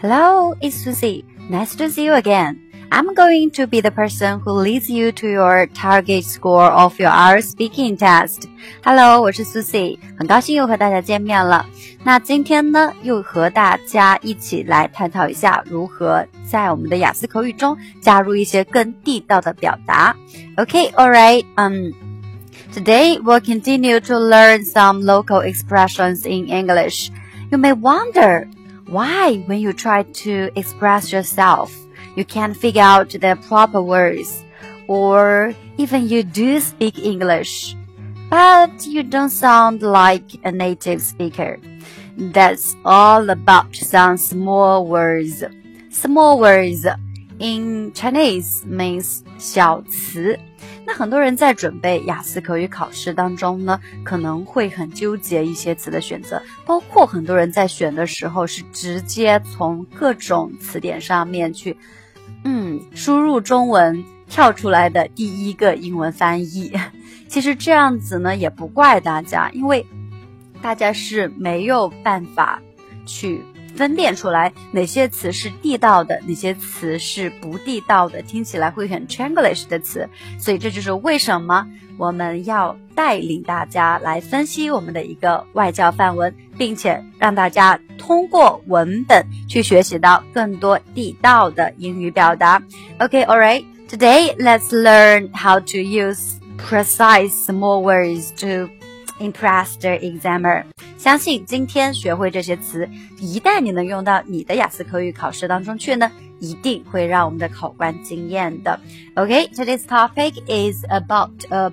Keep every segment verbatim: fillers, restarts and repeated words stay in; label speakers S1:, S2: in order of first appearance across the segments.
S1: Hello, it's Susie. Nice to see you again. I'm going to be the person who leads you to your target score of your I E L T S speaking test. Hello, 我是 Susie， 很高兴又和大家见面了。那今天呢，又和大家一起来探讨一下如何在我们的雅思口语中加入一些更地道的表达。Okay, alright, um, today we'll continue to learn some local expressions in English. You may wonder, why when you try to express yourself?You can't figure out the proper words, or even you do speak English, but you don't sound like a native speaker. That's all about some small words. Small words in Chinese means 小词。那很多人在准备雅思口语考试当中呢，可能会很纠结一些词的选择，包括很多人在选的时候是直接从各种词典上面去嗯，输入中文跳出来的第一个英文翻译。其实这样子呢也不怪大家，因为大家是没有办法去分辨出来哪些词是地道的，哪些词是不地道的，听起来会很 Chinglish 的词。所以这就是为什么我们要带领大家来分析我们的一个外教范文，并且让大家通过文本去学习到更多地道的英语表达。Okay, alright. Today, let's learn how to use precise small words to impress the examiner. 相信今天学会这些词，一旦你能用到你的雅思口语考试当中去呢，一定会让我们的考官惊艳的。Okay, today's topic is about a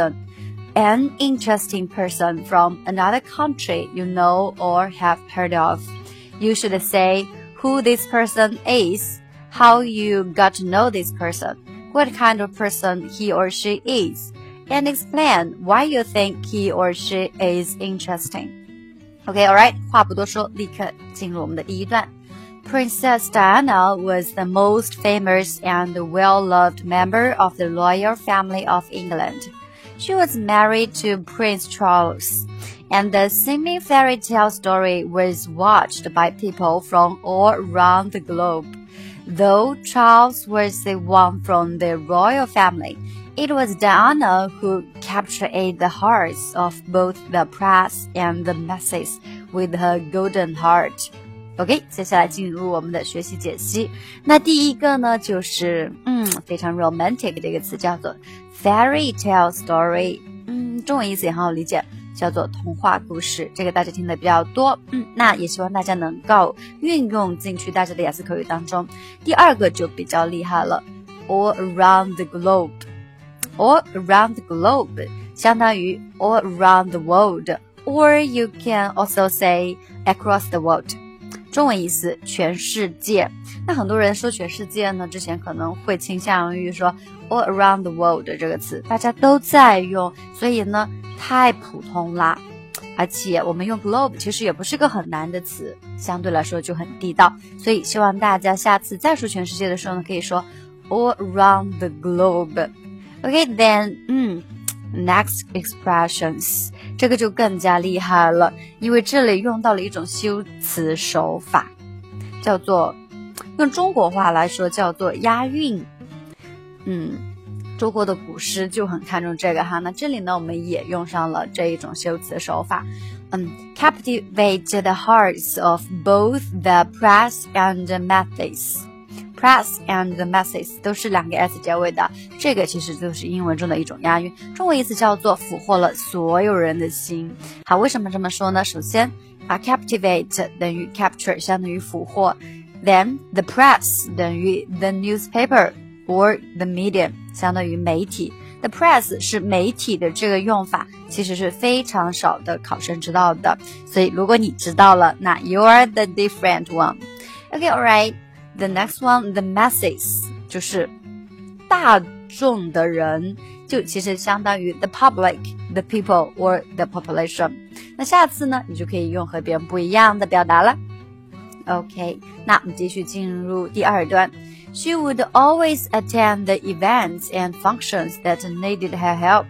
S1: person.An interesting person from another country you know or have heard of. You should say who this person is, how you got to know this person, what kind of person he or she is, and explain why you think he or she is interesting. Okay, alright, 话不多说，立刻进入我们的第一段。Princess Diana was the most famous and well-loved member of the royal family of England.She was married to Prince Charles, and the seeming fairy tale story was watched by people from all around the globe. Though Charles was the one from the royal family, it was Diana who captured the hearts of both the press and the masses with her golden heart.OK， 接下来进入我们的学习解析。那第一个呢，就是嗯非常 romantic 的一个词，叫做 fairy tale story。嗯，中文意思也很好理解，叫做童话故事。这个大家听的比较多，嗯，那也希望大家能够运用进去大家的雅思口语当中。第二个就比较厉害了 ，all around the globe。all around the globe 相当于 all around the world，or you can also say across the world。中文意思全世界。那很多人说全世界呢，之前可能会倾向于说 all around the world 这个词，大家都在用，所以呢太普通啦。而且我们用 globe 其实也不是个很难的词，相对来说就很地道。所以希望大家下次再说全世界的时候呢，可以说 all around the globe。Okay, then, 嗯。Next expressions 这个就更加厉害了，因为这里用到了一种修辞手法，叫做用中国话来说叫做押韵。嗯，中国的古诗就很看重这个哈。那这里呢，我们也用上了这一种修辞手法。嗯 ，captivate the hearts of both the press and the masses。Press and the masses 都是两个 s 结尾的，这个其实就是英文中的一种押韵，中文意思叫做俘获了所有人的心。好，为什么这么说呢？首先啊 captivate 等于 capture 相当于俘获， then the press 等于 the newspaper or the media 相当于媒体。 The press 是媒体的这个用法其实是非常少的考生知道的，所以如果你知道了，那 you are the different one. Okay, alright.The next one, the masses 就是大众的人，就其实相当于 the public, the people or the population。那下次呢，你就可以用和别人不一样的表达了。OK， 那我们继续进入第二段。She would always attend the events and functions that needed her help,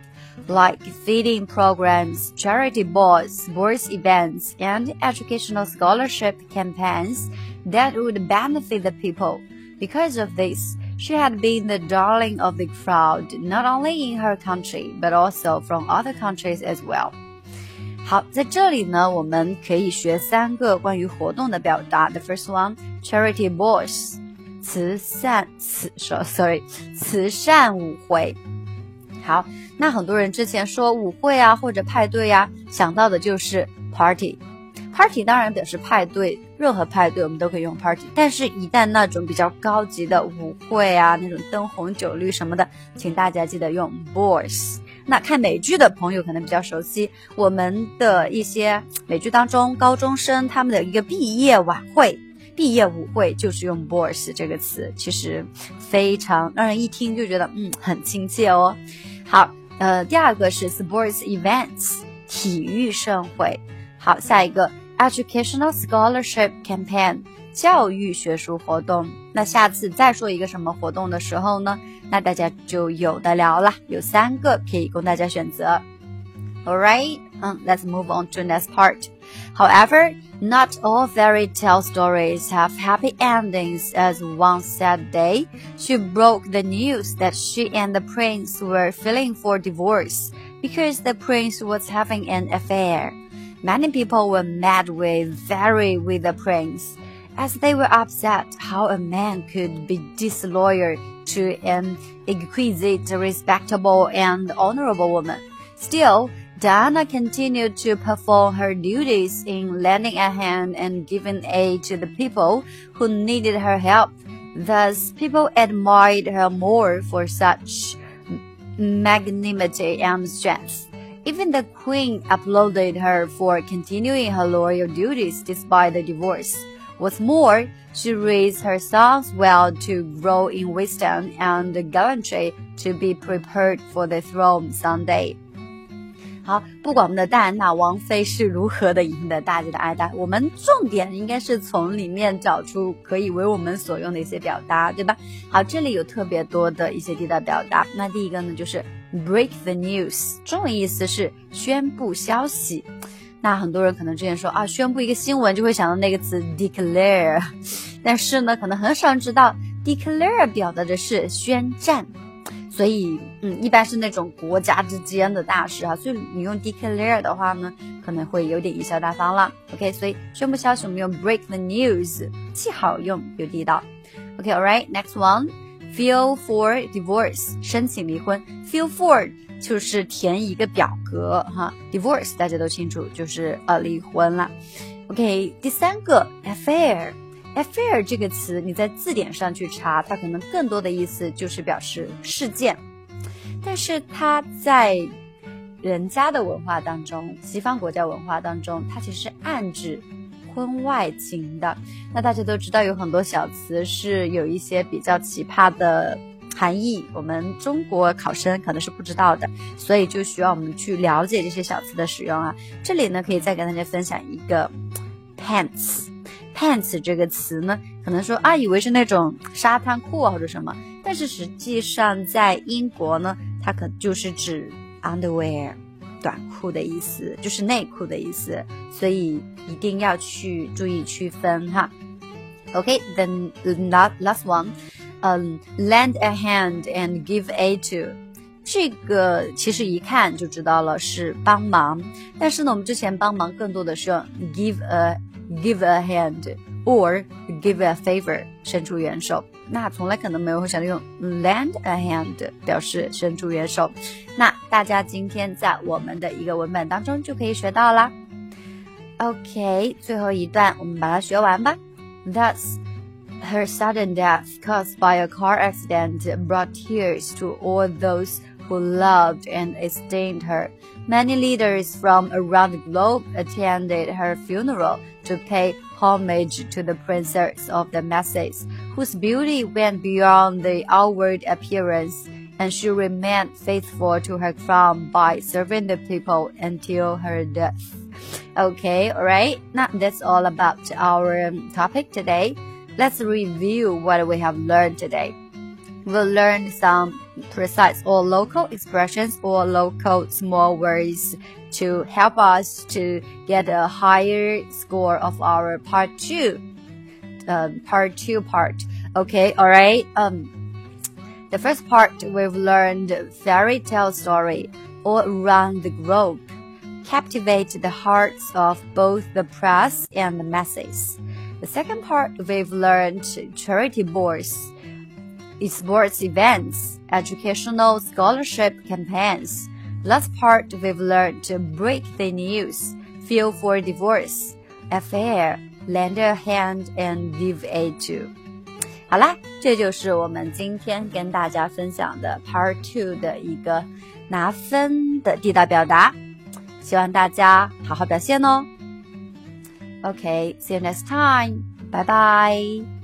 S1: like feeding programs, charity balls, sports events, and educational scholarship campaigns that would benefit the people. Because of this, she had been the darling of the crowd, not only in her country, but also from other countries as well. 好，在这里呢，我们可以学三个关于活动的表达。The first one, charity balls, 慈善慈 sorry 慈善舞会。好，那很多人之前说舞会啊或者派对啊，想到的就是 party。party 当然表示派对，任何派对我们都可以用 party， 但是一旦那种比较高级的舞会啊，那种灯红酒绿什么的，请大家记得用 balls。那看美剧的朋友可能比较熟悉，我们的一些美剧当中，高中生他们的一个毕业晚会、毕业舞会就是用 balls 这个词，其实非常让人一听就觉得嗯很亲切哦。好，呃，第二个是 sports events 体育盛会。好，下一个 educational scholarship campaign 教育学术活动。那下次再说一个什么活动的时候呢，那大家就有的聊了，有三个可以供大家选择。Alright, um, let's move on to the next part. However, not all fairy tale stories have happy endings. As one sad day, she broke the news that she and the prince were filing for divorce because the prince was having an affair. Many people were mad with very with the prince, as they were upset how a man could be disloyal to an exquisite, respectable, and honorable woman. Still, Diana continued to perform her duties in lending a hand and giving aid to the people who needed her help. Thus, people admired her more for such magnanimity and strength. Even the queen applauded her for continuing her loyal duties despite the divorce. What's more, she raised her sons well to grow in wisdom and gallantry to be prepared for the throne someday. 好，不管我们的戴安娜王妃是如何的赢得大家的爱戴，我们重点应该是从里面找出可以为我们所用的一些表达，对吧？好，这里有特别多的一些地道表达。那第一个呢，就是 break the news， 中文意思是宣布消息。那很多人可能之前说啊，宣布一个新闻就会想到那个词 declare， 但是呢，可能很少人知道 declare 表达的是宣战。所以嗯，一般是那种国家之间的大事啊，所以你用 declare 的话呢，可能会有点贻笑大方了。OK， 所以宣布消息我们用 break the news， 既好用又地道。OK, alright, next one, file for divorce， 申请离婚。file for 就是填一个表格哈 ，divorce 大家都清楚，就是呃离婚了。OK， 第三个 affair。affair 这个词你在字典上去查，它可能更多的意思就是表示事件，但是它在人家的文化当中，西方国家文化当中，它其实是暗指婚外情的。那大家都知道有很多小词是有一些比较奇葩的含义，我们中国考生可能是不知道的，所以就需要我们去了解这些小词的使用啊。这里呢可以再跟大家分享一个 pants。pants 这个词呢，可能说啊，以为是那种沙滩裤啊或者什么，但是实际上在英国呢，它可就是指 underwear 短裤的意思，就是内裤的意思，所以一定要去注意区分哈。Okay, then last one, um, lend a hand and give aid to. 这个其实一看就知道了是帮忙，但是呢，我们之前帮忙更多的是用 give a give a hand or give a favor 伸出援手，那从来可能没有会想到用 lend a hand 表示伸出援手。那大家今天在我们的一个文本当中就可以学到啦。OK， 最后一段我们把它学完吧。Thus, her sudden death caused by a car accident brought tears to all those who loved and esteemed her. Many leaders from around the globe attended her funeral to pay homage to the princess of the masses, whose beauty went beyond the outward appearance, and she remained faithful to her crown by serving the people until her death. Okay, alright, now that's all about our topic today. Let's review what we have learned today. we'll learn some precise or local expressions or local small words to help us to get a higher score of our part two. Um, part two part. Okay, alright. Um, the first part we've learned fairy tale story all around the globe. Captivate the hearts of both the press and the masses. The second part we've learned charity boards, sports events, educational scholarship campaigns. Last part we've learned to break the news, feel for divorce, affair, lend a hand and give aid to. 好啦，这就是我们今天跟大家分享的 Part two 的一个拿分的地道表达，希望大家好好表现哦。Okay, see you next time. Bye bye.